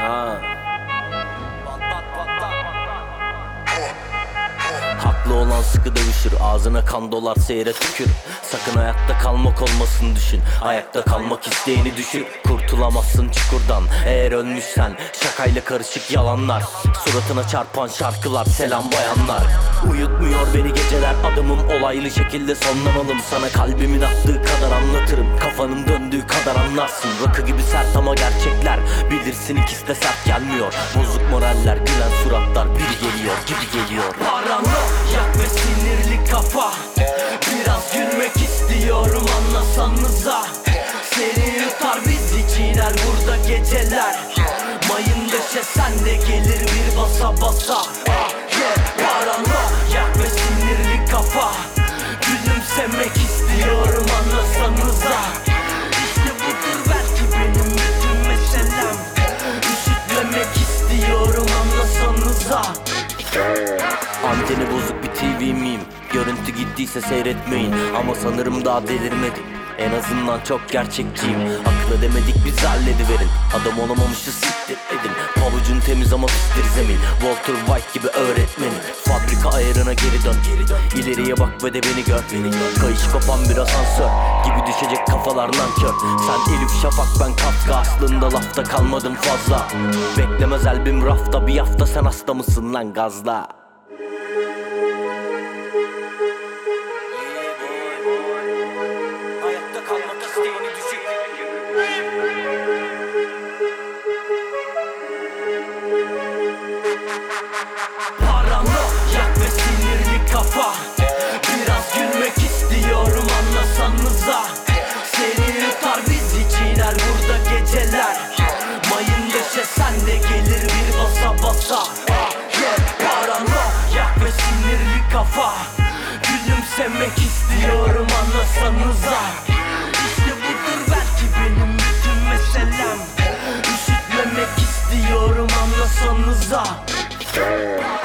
Haklı olan sıkı dövüşür, ağzına kan dolar seyre tükür. Sakın hayatta kalmak olmasın düşün, ayakta kalmak isteğini düşür. Kurtulamazsın çukurdan eğer ölmüşsen, şakayla karışık yalanlar, suratına çarpan şarkılar, selam bayanlar. Uyutmuyor beni geceler, adımım olaylı şekilde sonlanalım. Sana kalbimin attığı kadar anlatırım, kafanın döndüğü kadar anlarsın. Rakı gibi sert ama gerçekler, bilirsin ikisi de sert gelmiyor. Bozuk moraller, gülen suratlar, biri geliyor gibi geliyor. Paranoyak ve sinirli kafa, biraz gülmek istiyorum anlasanıza. Seni yutar bizi çiğner burada geceler. Mayın döşe sen de gelir bir basa basa. Paranoyak ve sinirli kafa, gülümsemek istiyorum anlasanıza. İşte budur belki benim bütün meselem. Üşütmemek istiyorum anlasanıza. Anteni bozuk bir TV miyim? Görüntü gittiyse seyretmeyin. Ama sanırım daha delirmedim, en azından çok gerçekçiyim. Akıl edemedik biz hallediverin, adam olamamışız siktir edin. Pabucun temiz ama pistir zemin, Walter White gibi öğretmenim. Fabrika ayarına geri dön, İleriye bak ve de beni gör. Kayış kopan bir asansör gibi düşecek kafalar nankör. Sen Elif Şafak ben Kafka, aslında lafta kalmadım fazla. Beklemez albüm rafta, bir hafta sen hasta mısın lan gazla. Ayakta kalmak isteğini düşün. Paranoyak ve sinirli kafa, biraz gülmek istiyorum anlasanıza. Seni yutar bizi çiğner burada geceler. Mayın döşe sen de gelir bir basa basa. Paranoyak ve sinirli kafa, gülümsemek istiyorum anlasanıza. İşte budur belki benim bütün meselem. Üşütmemek istiyorum anlasanıza.